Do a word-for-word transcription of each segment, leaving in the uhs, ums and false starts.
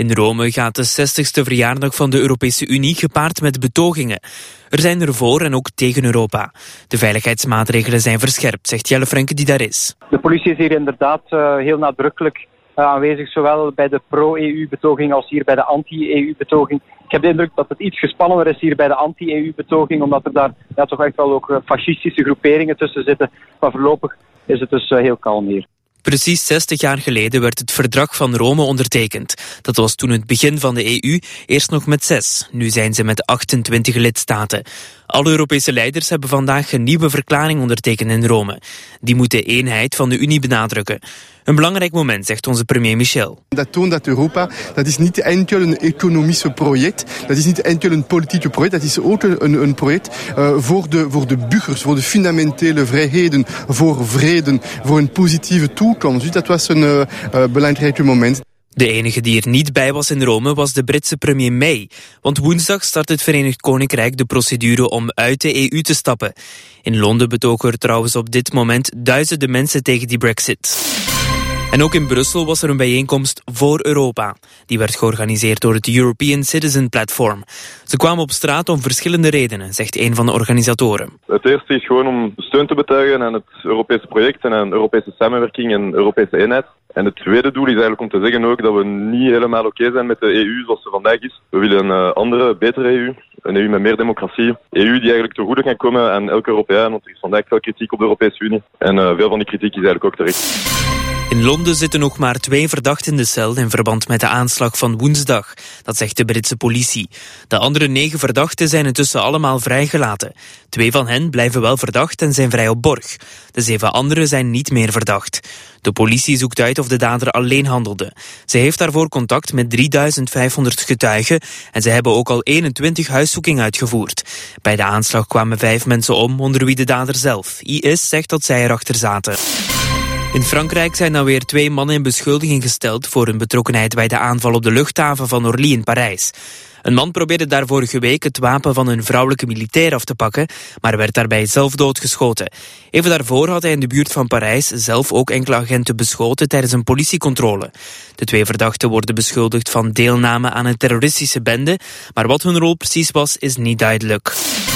In Rome gaat de zestigste verjaardag van de Europese Unie gepaard met betogingen. Er zijn er voor en ook tegen Europa. De veiligheidsmaatregelen zijn verscherpt, zegt Jelle Frenke die daar is. De politie is hier inderdaad uh, heel nadrukkelijk uh, aanwezig, zowel bij de pro-E U-betoging als hier bij de anti-E U-betoging. Ik heb de indruk dat het iets gespannener is hier bij de anti-E U-betoging, omdat er daar ja, toch echt wel ook uh, fascistische groeperingen tussen zitten. Maar voorlopig is het dus uh, heel kalm hier. Precies zestig jaar geleden werd het Verdrag van Rome ondertekend. Dat was toen het begin van de E U, eerst nog met zes. Nu zijn ze met achtentwintig lidstaten. Alle Europese leiders hebben vandaag een nieuwe verklaring ondertekend in Rome. Die moet de eenheid van de Unie benadrukken. Een belangrijk moment, zegt onze premier Michel. Dat toont dat Europa, dat is niet enkel een economisch project, dat is niet enkel een politiek project, dat is ook een, een project uh, voor, de, voor de burgers, voor de fundamentele vrijheden, voor vrede, voor een positieve toekomst. Dus dat was een uh, uh, belangrijk moment. De enige die er niet bij was in Rome was de Britse premier May. Want woensdag start het Verenigd Koninkrijk de procedure om uit de E U te stappen. In Londen betogen er trouwens op dit moment duizenden mensen tegen die Brexit. En ook in Brussel was er een bijeenkomst voor Europa. Die werd georganiseerd door het European Citizen Platform. Ze kwamen op straat om verschillende redenen, zegt een van de organisatoren. Het eerste is gewoon om steun te betuigen aan het Europese project en aan Europese samenwerking en Europese eenheid. En het tweede doel is eigenlijk om te zeggen ook dat we niet helemaal oké zijn met de E U zoals ze vandaag is. We willen een andere, betere E U. Een E U met meer democratie. E U die eigenlijk te goede kan komen aan elke Europeaan, want er is vandaag veel kritiek op de Europese Unie. En uh, veel van die kritiek is eigenlijk ook terecht. In Londen zitten nog maar twee verdachten in de cel in verband met de aanslag van woensdag. Dat zegt de Britse politie. De andere negen verdachten zijn intussen allemaal vrijgelaten. Twee van hen blijven wel verdacht en zijn vrij op borg. De zeven anderen zijn niet meer verdacht. De politie zoekt uit of de dader alleen handelde. Ze heeft daarvoor contact met drieduizend vijfhonderd getuigen en ze hebben ook al eenentwintig huiszoekingen uitgevoerd. Bij de aanslag kwamen vijf mensen om, onder wie de dader zelf. I S zegt dat zij erachter zaten. In Frankrijk zijn dan weer twee mannen in beschuldiging gesteld voor hun betrokkenheid bij de aanval op de luchthaven van Orly in Parijs. Een man probeerde daar vorige week het wapen van een vrouwelijke militair af te pakken, maar werd daarbij zelf doodgeschoten. Even daarvoor had hij in de buurt van Parijs zelf ook enkele agenten beschoten tijdens een politiecontrole. De twee verdachten worden beschuldigd van deelname aan een terroristische bende, maar wat hun rol precies was, is niet duidelijk.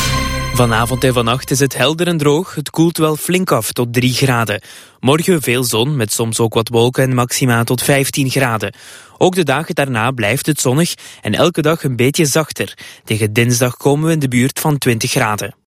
Vanavond en vannacht is het helder en droog. Het koelt wel flink af tot drie graden. Morgen veel zon, met soms ook wat wolken en maxima tot vijftien graden. Ook de dagen daarna blijft het zonnig en elke dag een beetje zachter. Tegen dinsdag komen we in de buurt van twintig graden.